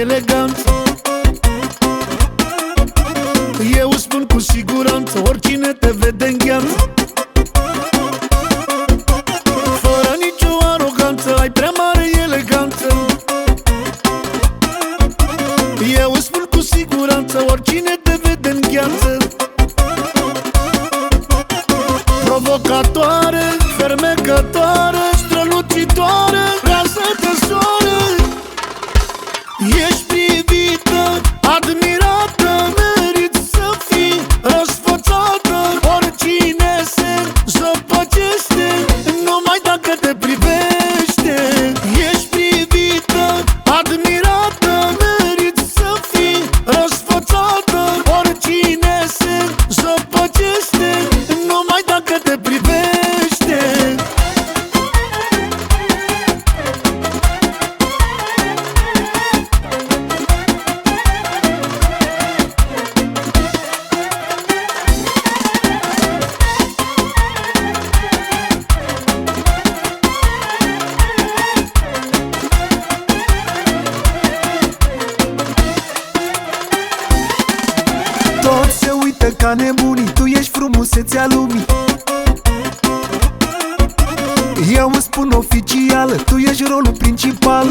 elegant. Eu spun cu siguranță, oricine te vede în gheață. Fără nicio aroganță, ai prea mare eleganță. Eu spun cu siguranță, oricine te vede în gheață. Provocatoare, fermecătoare, strălucitoare, rază de soare. Ești privită, admirată, meriți să fii răsfățată. Oricine se zăpăcește numai dacă te privește. Ești privită, admirată, meriți să fii răsfățată. Oricine se zăpăcește numai dacă te privește. Toți se uită ca nebunii, tu ești frumusețea lumii. Eu îmi spun oficial, tu ești rolul principal.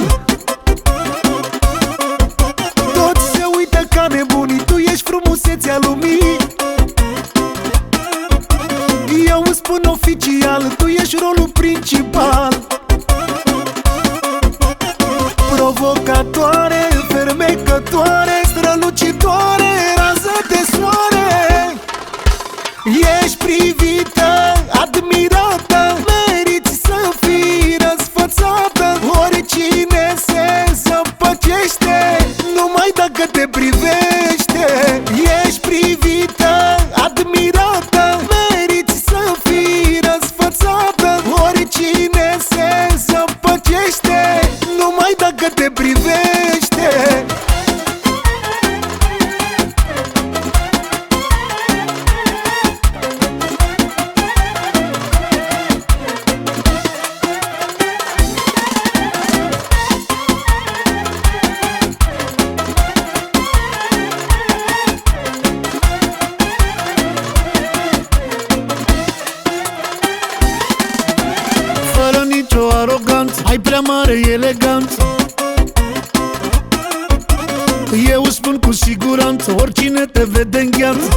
Toți se uită ca nebunii, tu ești frumusețea lumii. Eu îmi spun oficial, tu ești rolul principal. Provocatoare, fermecătoare, strălucitoare, rază de soare. Ești privită, admirată, meriți să fii răsfățată. Oricine se zăpăcește numai dacă te privește. Ești privită, admirată, meriți să fii răsfățată. Oricine se zăpăcește numai dacă te privește. Fără nicio aroganță, ai prea mare eleganță. Eu spun cu siguranță, oricine te vede în gheață.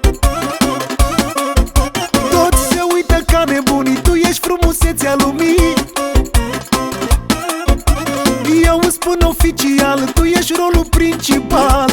Toți se uită ca nebunii, tu ești frumusețea lumii. Eu îmi spun oficial, tu ești rolul principal.